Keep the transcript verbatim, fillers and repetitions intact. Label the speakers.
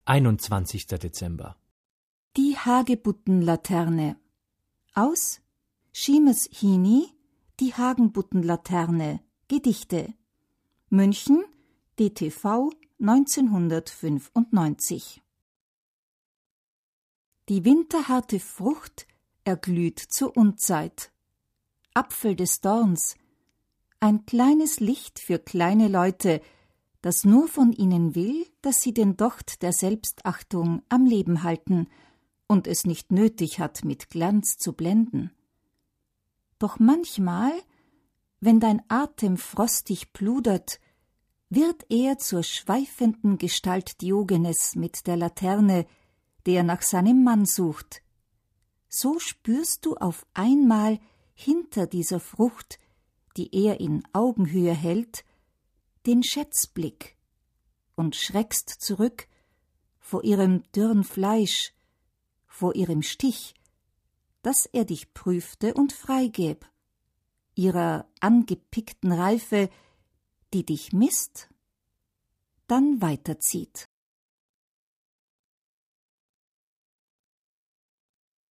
Speaker 1: einundzwanzigster Dezember.
Speaker 2: Die Hagebuttenlaterne. Aus Seamus Heaney, Die Hagebuttenlaterne, Gedichte. München, D T V neunzehnhundertfünfundneunzig. Die winterharte Frucht erglüht zur Unzeit. Apfel des Dorns, ein kleines Licht für kleine Leute, das nur von ihnen will, dass sie den Docht der Selbstachtung am Leben halten und es nicht nötig hat, mit Glanz zu blenden. Doch manchmal, wenn dein Atem frostig pludert, wird er zur schweifenden Gestalt Diogenes mit der Laterne, der nach seinem Mann sucht. So spürst du auf einmal hinter dieser Frucht, die er in Augenhöhe hält, den Schätzblick und schreckst zurück vor ihrem dürren Fleisch, vor ihrem Stich, dass er dich prüfte und freigäb, ihrer angepickten Reife, die dich misst, dann weiterzieht.